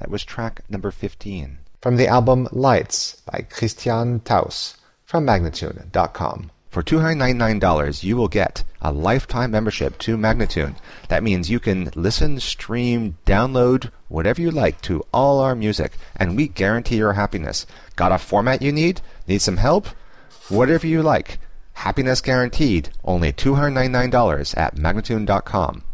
That was track number 15. From the album Lights by Christian Taus from Magnatune.com. For $299, you will get a lifetime membership to Magnatune. That means you can listen, stream, download, whatever you like to all our music, and we guarantee your happiness. Got a format you need? Need some help? Whatever you like. Happiness guaranteed. Only $299 at Magnatune.com.